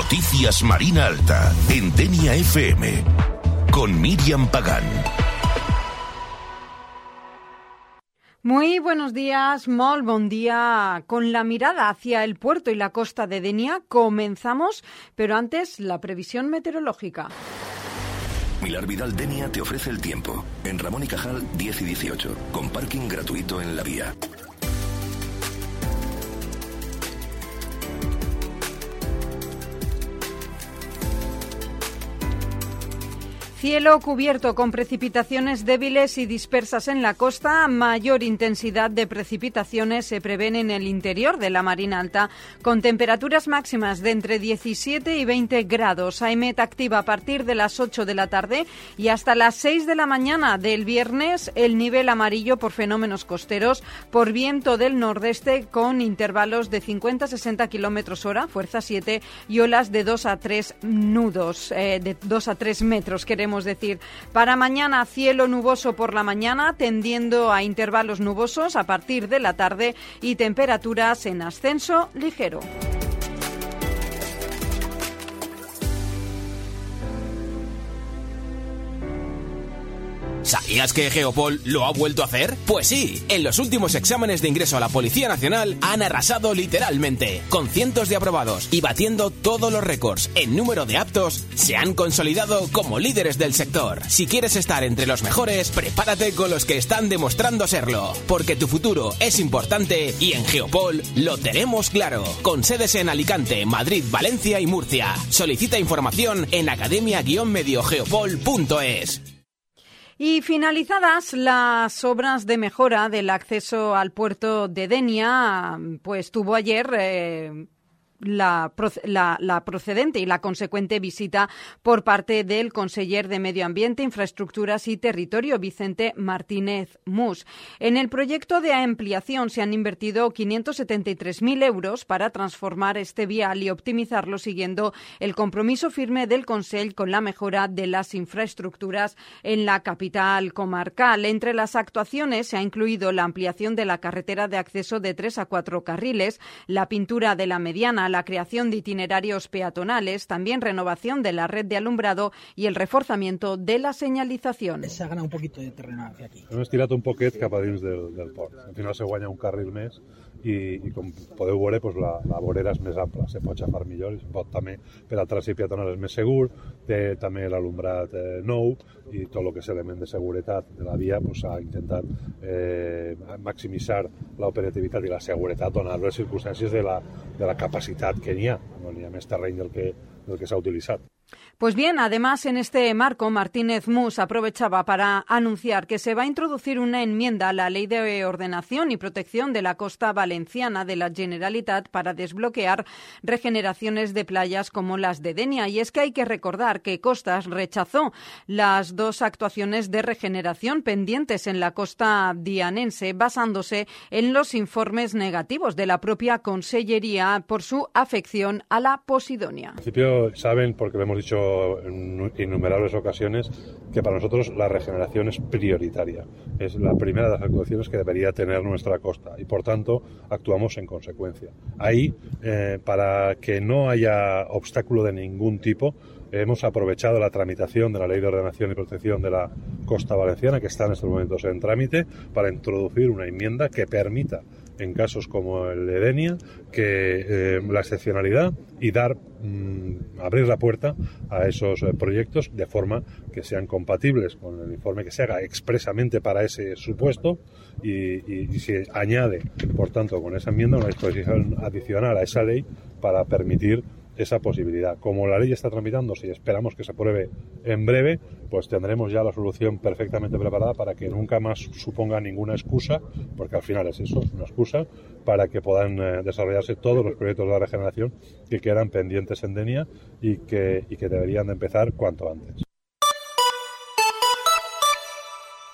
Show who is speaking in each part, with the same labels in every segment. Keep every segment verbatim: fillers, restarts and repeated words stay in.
Speaker 1: Noticias Marina Alta, en Denia F M, con Miriam Pagán.
Speaker 2: Muy buenos días, molt bon día. Con la mirada hacia el puerto y la costa de Denia comenzamos, pero antes la previsión meteorológica.
Speaker 1: Milar Vidal Denia te ofrece el tiempo. En Ramón y Cajal diez y dieciocho, con parking gratuito en la vía.
Speaker 2: Cielo cubierto con precipitaciones débiles y dispersas en la costa. Mayor intensidad de precipitaciones se prevén en el interior de la Marina Alta, con temperaturas máximas de entre diecisiete y veinte grados. AEMET activa a partir de las ocho de la tarde y hasta las seis de la mañana del viernes el nivel amarillo por fenómenos costeros, por viento del nordeste con intervalos de cincuenta a sesenta kilómetros hora, fuerza siete, y olas de dos a tres nudos, eh, de dos a tres metros, queremos decir. Para mañana, cielo nuboso por la mañana, tendiendo a intervalos nubosos a partir de la tarde y temperaturas en ascenso ligero.
Speaker 3: ¿Sabías que Geopol lo ha vuelto a hacer? Pues sí, en los últimos exámenes de ingreso a la Policía Nacional han arrasado literalmente, con cientos de aprobados y batiendo todos los récords en número de aptos, se han consolidado como líderes del sector. Si quieres estar entre los mejores, prepárate con los que están demostrando serlo, porque tu futuro es importante y en Geopol lo tenemos claro, con sedes en Alicante, Madrid, Valencia y Murcia. Solicita información en academia guion medio geopol punto es.
Speaker 2: Y finalizadas las obras de mejora del acceso al puerto de Denia, pues tuvo ayer eh, la, la, la procedente y la consecuente visita por parte del conseller de Medio Ambiente, Infraestructuras y Territorio, Vicente Martínez Mus. En el proyecto de ampliación se han invertido quinientos setenta y tres mil euros para transformar este vial y optimizarlo, siguiendo el compromiso firme del Consell con la mejora de las infraestructuras en la capital comarcal. Entre las actuaciones se ha incluido la ampliación de la carretera de acceso de tres a cuatro carriles, la pintura de la mediana, la creación de itinerarios peatonales, también renovación de la red de alumbrado y el reforzamiento de la señalización.
Speaker 4: Se ha ganado un poquito de terreno hacia aquí.
Speaker 5: Hem estirat un poquet cap a dins del, del port. Al final se guanya un carril més i, i com podeu veure, pues, la, la vorera és més ampla, se pot xafar millor i se pot també per al trànsit peatonal és més segur, té també l'alumbrat eh, nou i tot el que és element de seguretat de la via s'ha pues, intentat eh, maximitzar l'operativitat i la seguretat donant les circumstàncies de la, de la capacitat que n'hi ha, no n'hi ha més terreny del que, del que s'ha utilitzat.
Speaker 2: Pues bien, además en este marco Martínez Mus aprovechaba para anunciar que se va a introducir una enmienda a la Ley de Ordenación y Protección de la Costa Valenciana de la Generalitat para desbloquear regeneraciones de playas como las de Denia. Y es que hay que recordar que Costas rechazó las dos actuaciones de regeneración pendientes en la costa dianense, basándose en los informes negativos de la propia Consellería por su afección a la Posidonia.
Speaker 5: En principio saben, porque lo hemos dicho en innumerables ocasiones, que para nosotros la regeneración es prioritaria. Es la primera de las actuaciones que debería tener nuestra costa y, por tanto, actuamos en consecuencia. Ahí, eh, para que no haya obstáculo de ningún tipo, hemos aprovechado la tramitación de la Ley de Ordenación y Protección de la Costa Valenciana, que está en estos momentos en trámite, para introducir una enmienda que permita, en casos como el de Denia, que eh, la excepcionalidad y dar mmm, abrir la puerta a esos eh, proyectos de forma que sean compatibles con el informe que se haga expresamente para ese supuesto y, y, y se añade, por tanto, con esa enmienda una disposición adicional a esa ley para permitir esa posibilidad. Como la ley está tramitando, si esperamos que se apruebe en breve, pues tendremos ya la solución perfectamente preparada para que nunca más suponga ninguna excusa, porque al final es eso, una excusa, para que puedan eh, desarrollarse todos los proyectos de la regeneración que quedan pendientes en Denia y que, y que deberían de empezar cuanto antes.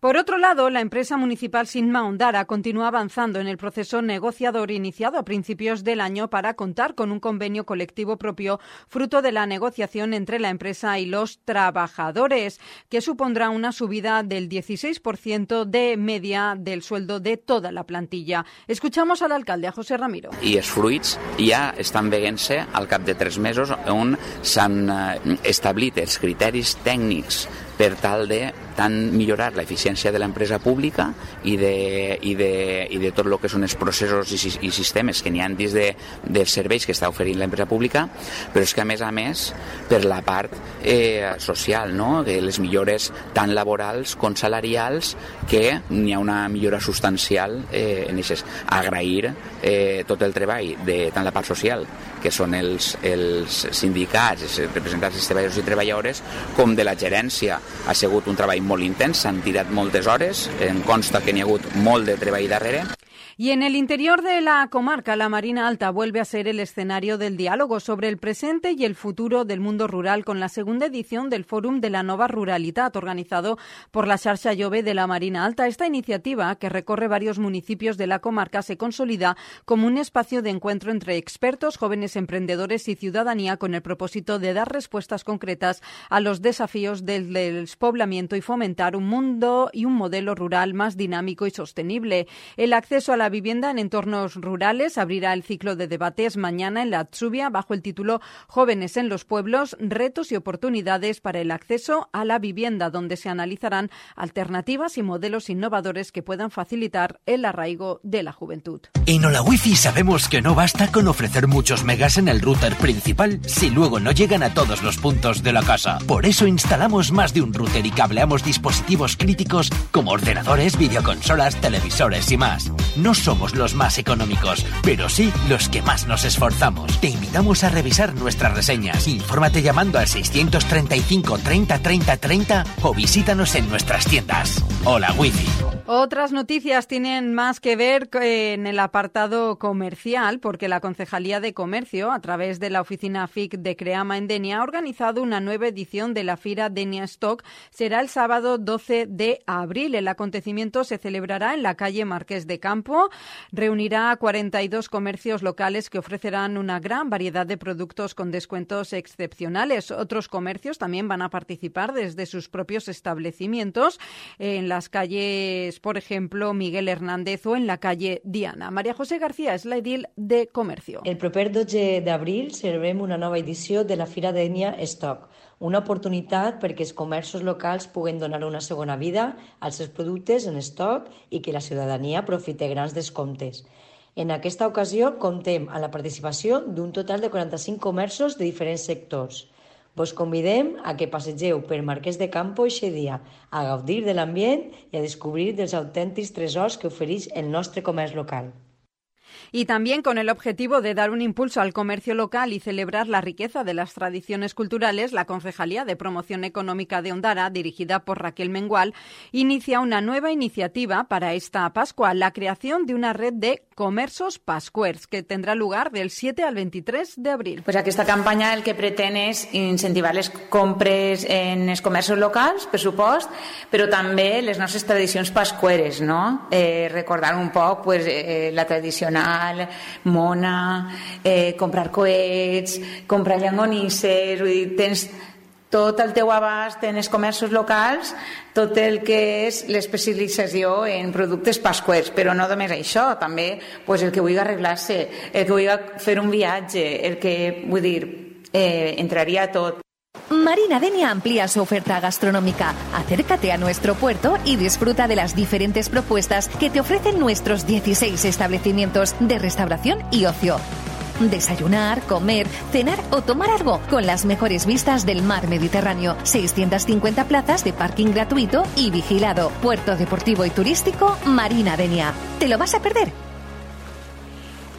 Speaker 2: Por otro lado, la empresa municipal Sinma Ondara continúa avanzando en el proceso negociador iniciado a principios del año para contar con un convenio colectivo propio fruto de la negociación entre la empresa y los trabajadores, que supondrá una subida del dieciséis por ciento de media del sueldo de toda la plantilla. Escuchamos al alcalde, a José Ramiro.
Speaker 6: I els fruits ja estan veient-se al cap de tres mesos on s'han establit els criteris tècnics per tal de tant millorar l'eficiència de l'empresa pública i de, i, de, i de tot el que són els processos i, i sistemes que n'hi ha dins de, dels serveis que està oferint l'empresa pública, però és que a més a més per la part eh, social, no? Que les millores tant laborals com salarials, que n'hi ha una millora substancial eh, en aquestes. Agrair eh, tot el treball de tant la part social, que són els, els sindicats, els representants dels treballadors i treballadores, com de la gerència. Ha sigut un treball molt intens, s'han tirat moltes hores, em consta que n'hi ha hagut molt de treball darrere.
Speaker 2: Y en el interior de la comarca, la Marina Alta vuelve a ser el escenario del diálogo sobre el presente y el futuro del mundo rural con la segunda edición del Fórum de la Nova Ruralitat, organizado por la Xarxa Jove de la Marina Alta. Esta iniciativa, que recorre varios municipios de la comarca, se consolida como un espacio de encuentro entre expertos, jóvenes emprendedores y ciudadanía con el propósito de dar respuestas concretas a los desafíos del despoblamiento y fomentar un mundo y un modelo rural más dinámico y sostenible. El acceso a la La vivienda en entornos rurales abrirá el ciclo de debates mañana en la Atzubia bajo el título Jóvenes en los pueblos, retos y oportunidades para el acceso a la vivienda, donde se analizarán alternativas y modelos innovadores que puedan facilitar el arraigo de la juventud.
Speaker 7: En Hola Wifi sabemos que no basta con ofrecer muchos megas en el router principal si luego no llegan a todos los puntos de la casa. Por eso instalamos más de un router y cableamos dispositivos críticos como ordenadores, videoconsolas, televisores y más. No somos los más económicos, pero sí los que más nos esforzamos. Te invitamos a revisar nuestras reseñas. Infórmate llamando al seiscientos treinta y cinco treinta treinta treinta o visítanos en nuestras tiendas. Hola Wifi.
Speaker 2: Otras noticias tienen más que ver en el apartado comercial, porque la Concejalía de Comercio, a través de la oficina F I C de Creama en Denia, ha organizado una nueva edición de la Fira Denia Stock. Será el sábado doce de abril. El acontecimiento se celebrará en la calle Marqués de Campo. Reunirá a cuarenta y dos comercios locales que ofrecerán una gran variedad de productos con descuentos excepcionales. Otros comercios también van a participar desde sus propios establecimientos en las calles, por ejemplo, Miguel Hernández o en la calle Diana. María José García és la edil de Comercio.
Speaker 8: El proper dotze d'abril celebrem una nova edició de la Fira Denia Stock, una oportunitat perquè els comerços locals puguen donar una segona vida als seus productes en estoc i que la ciutadania aprofite grans descomptes. En aquesta ocasió comptem amb la participació d'un total de quaranta-cinc comerços de diferents sectors. Vos convidem a que passegeu per Marquès de Campo eixe dia, a gaudir de l'ambient i a descobrir dels autèntics tresors que ofereix el nostre comerç local.
Speaker 2: Y también con el objetivo de dar un impulso al comercio local y celebrar la riqueza de las tradiciones culturales, la Concejalía de Promoción Económica de Ondara, dirigida por Raquel Mengual, inicia una nueva iniciativa para esta Pascua, la creación de una red de comerços pascuers, que tendrá lugar del siete al veintitrés de abril.
Speaker 9: Pues aquesta campanya el que pretén és incentivar les compres en els comerços locals, per supost, però també les nostres tradicions pascueres, no? Eh, recordar un poc pues, eh, la tradicional mona, eh, comprar coets, comprar llangonisses, vull dir, tens tot el teu abast en els comerços locals, tot el que és l'especialització en productes pascuers, però no només això, també pues, el que vulgui arreglar-se, el que vulgui fer un viatge, el que, vull dir, eh, entraria tot.
Speaker 10: Marina Denia amplía su oferta gastronómica. Acércate a nuestro puerto y disfruta de las diferentes propuestas que te ofrecen nuestros dieciséis establecimientos de restauración y ocio. Desayunar, comer, cenar o tomar algo con las mejores vistas del mar Mediterráneo. seiscientas cincuenta plazas de parking gratuito y vigilado. Puerto deportivo y turístico Marina Denia. ¿Te lo vas a perder?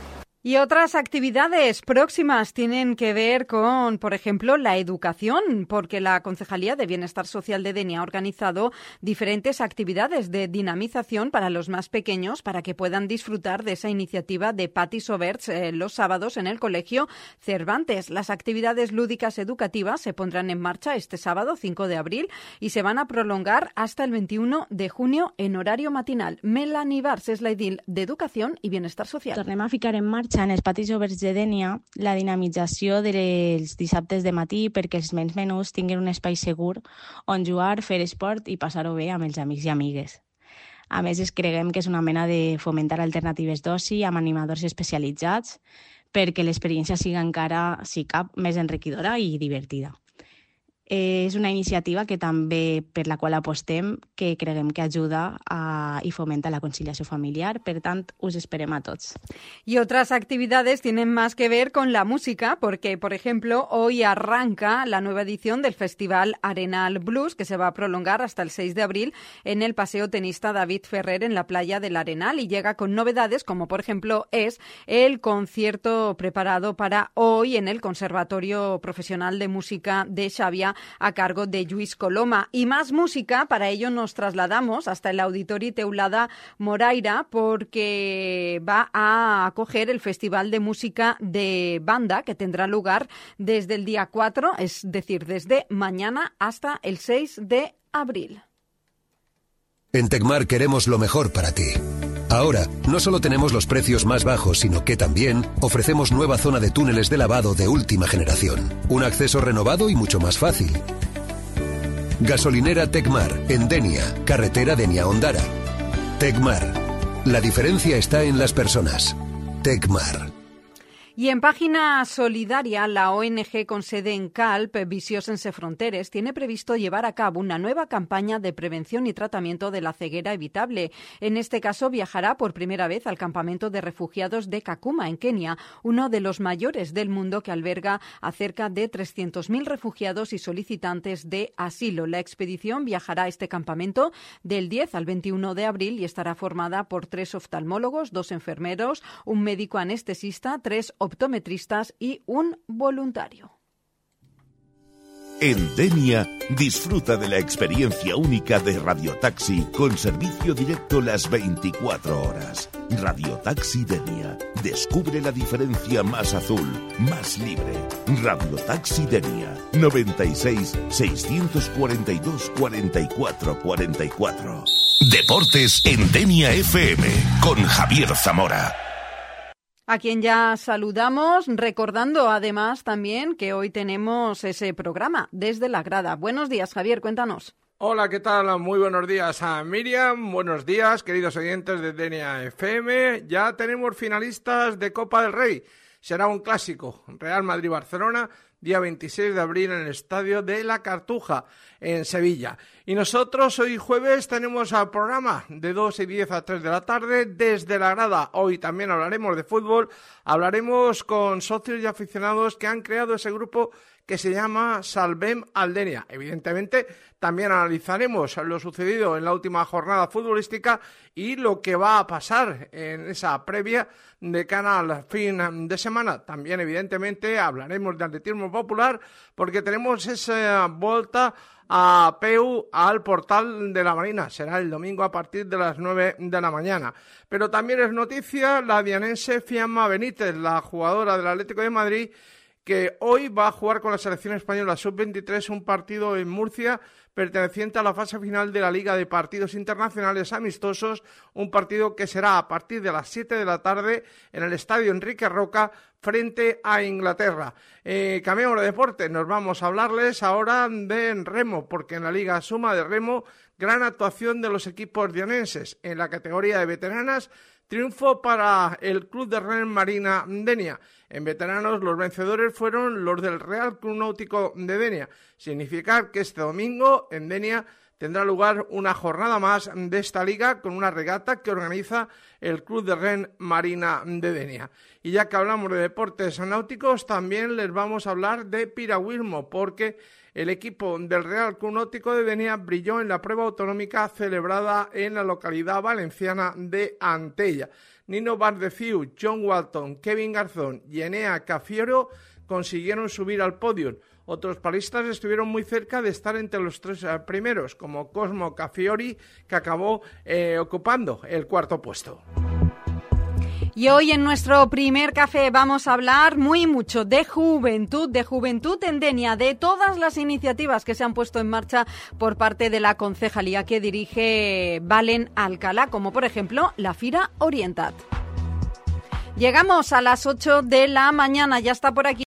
Speaker 2: Y otras actividades próximas tienen que ver con, por ejemplo, la educación, porque la Concejalía de Bienestar Social de Denia ha organizado diferentes actividades de dinamización para los más pequeños para que puedan disfrutar de esa iniciativa de Patis Oberts eh, los sábados en el Colegio Cervantes. Las actividades lúdicas educativas se pondrán en marcha este sábado, cinco de abril, y se van a prolongar hasta el veintiuno de junio en horario matinal. Melanie Bars és la edil d'Educació i Bienestar Social.
Speaker 11: Tornem a ficar en marxa en els Patis Oberts de Denia la dinamització dels dissabtes de matí perquè els nens menús tinguin un espai segur on jugar, fer esport i passar-ho bé amb els amics i amigues. A més, es creguem que és una mena de fomentar alternatives d'oci amb animadors especialitzats perquè l'experiència siga encara, si cap, més enriquidora i divertida. És una iniciativa que també per la qual apostem, que creguem que ajuda a, y fomenta la conciliación familiar. Per tant, us esperem a tots.
Speaker 2: Y otras actividades tienen más que ver con la música, porque, por ejemplo, hoy arranca la nueva edición del Festival Arenal Blues, que se va a prolongar hasta el seis de abril en el Paseo Tenista David Ferrer en la playa del Arenal, y llega con novedades como, por ejemplo, es el concierto preparado para hoy en el Conservatorio Profesional de Música de Xàbia, a cargo de Lluís Coloma. Y más música, para ello nos trasladamos hasta el Auditori Teulada Moraira, porque va a acoger el Festival de Música de Banda, que tendrá lugar desde el día cuatro, es decir, desde mañana hasta el seis de abril.
Speaker 12: En Tecmar queremos lo mejor para ti. Ahora, no solo tenemos los precios más bajos, sino que también ofrecemos nueva zona de túneles de lavado de última generación. Un acceso renovado y mucho más fácil. Gasolinera Tecmar, en Denia, carretera Denia-Ondara. Tecmar. La diferencia está en las personas. Tecmar.
Speaker 2: Y en Página Solidaria, la O N G con sede en Calp, Visió Sense Fronteres, tiene previsto llevar a cabo una nueva campaña de prevención y tratamiento de la ceguera evitable. En este caso, viajará por primera vez al campamento de refugiados de Kakuma, en Kenia, uno de los mayores del mundo que alberga a cerca de trescientos mil refugiados y solicitantes de asilo. La expedición viajará a este campamento del diez al veintiuno de abril y estará formada por tres oftalmólogos, dos enfermeros, un médico anestesista, tres optometristas y un voluntario.
Speaker 13: En Denia, disfruta de la experiencia única de Radiotaxi con servicio directo las veinticuatro horas. Radiotaxi Denia. Descubre la diferencia más azul, más libre. Radiotaxi Denia. noventa y seis, seiscientos cuarenta y dos, cuarenta y cuatro cuarenta y cuatro.
Speaker 1: Deportes en Denia F M con Javier Zamora.
Speaker 2: A quien ya saludamos, recordando además también que hoy tenemos ese programa Desde la Grada. Buenos días, Javier, cuéntanos.
Speaker 14: Hola, ¿qué tal? Muy buenos días a Miriam, buenos días, queridos oyentes de Denia F M. Ya tenemos finalistas de Copa del Rey. Será un clásico, Real Madrid-Barcelona, día veintiséis de abril en el Estadio de la Cartuja, en Sevilla. Y nosotros hoy jueves tenemos al programa de dos y diez a tres de la tarde desde la grada. Hoy también hablaremos de fútbol, hablaremos con socios y aficionados que han creado ese grupo que se llama Salvem al Denia. Evidentemente, también analizaremos lo sucedido en la última jornada futbolística y lo que va a pasar en esa previa de cara al fin de semana. También, evidentemente, hablaremos de atletismo popular porque tenemos esa vuelta a Peu al Portal de la Marina. Será el domingo a partir de las nueve de la mañana. Pero también es noticia la dianense Fiamma Benítez, la jugadora del Atlético de Madrid, que hoy va a jugar con la selección española sub veintitrés un partido en Murcia perteneciente a la fase final de la Liga de Partidos Internacionales Amistosos, un partido que será a partir de las siete de la tarde en el Estadio Enrique Roca frente a Inglaterra. Eh, cambiamos de deporte, nos vamos a hablarles ahora de remo, porque en la Liga Suma de Remo, gran actuación de los equipos dionenses. En la categoría de veteranas, triunfo para el Club de Remo Marina Denia. En veteranos, los vencedores fueron los del Real Club Náutico de Denia. Significa que este domingo en Denia tendrá lugar una jornada más de esta liga con una regata que organiza el Club de Rem Marina de Denia. Y ya que hablamos de deportes náuticos, también les vamos a hablar de piragüismo, porque el equipo del Real Club Náutico de Denia brilló en la prueba autonómica celebrada en la localidad valenciana de Antella. Nino Bardeciu, John Walton, Kevin Garzón y Enea Cafiero consiguieron subir al podio. Otros palistas estuvieron muy cerca de estar entre los tres eh, primeros, como Cosmo Cafiori, que acabó eh, ocupando el cuarto puesto.
Speaker 2: Y hoy en nuestro primer café vamos a hablar muy mucho de juventud, de juventud en Denia, de todas las iniciativas que se han puesto en marcha por parte de la concejalía que dirige Valen Alcalá, como por ejemplo la Fira Orientat. Llegamos a las ocho de la mañana, ya está por aquí